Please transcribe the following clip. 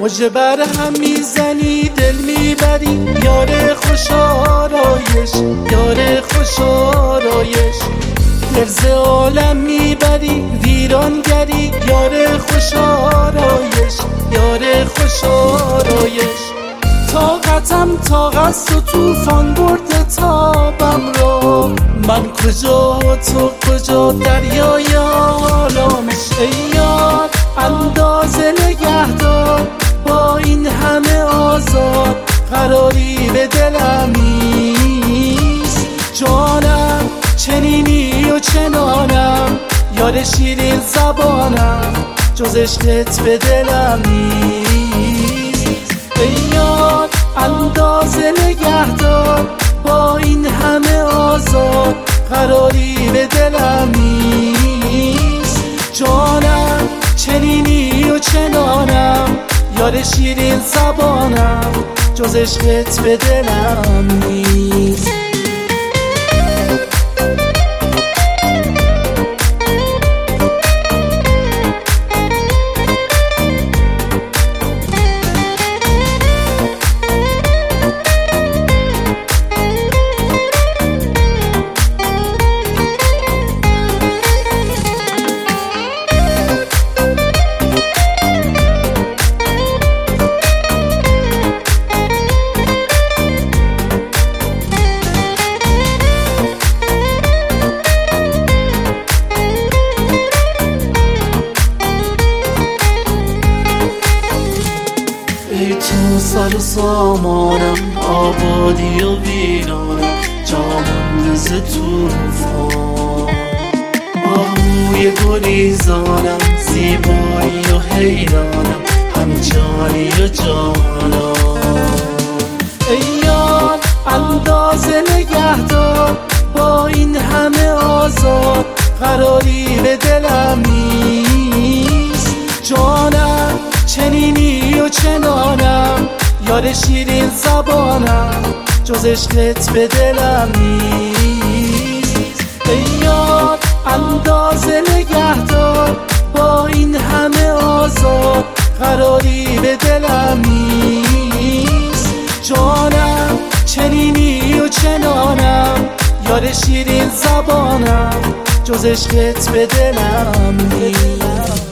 مژه بر هم میزنی دل میبری، یار خوش آرایش، یار خوش آرایش. دل ز عالم میبری ویرانگری، یار خوش آرایش، یار خوش آرایش. طاقتم طاقت و طوفان برده تابم را، من کجا تو کجا دریای آرامش. ای یار اندازه نگهدار، با این همه آزار قراری به دلم نیست. جانم چنینی و چنانم، یار شیرین زبانم، جز عشقت به دلم نیست. ای یار اندازه نگهدار، با این همه آزار قراری به دلم نیست. جانم چنینی و چنانم، یار شیرین زبانم، جز عشقت به دلم نیست. ای تو سر و سامانم، آبادی و ویرانم، جامونده ز توفان. آهوی گریزانم، زیبایی و حیرانم، هم جانی و جانان. ای یار اندازه نگهدار، با این همه آزار قراری به دلم نیست. جانم چنینی و چنانم، یار شیرین زبانم، جز عشقت به دلم نیست. ای یار اندازه نگهدار، با این همه آزار قراری به دلم نیست. جانم چنینی و چنانم، یار شیرین زبانم، جز عشقت به دلم نیست.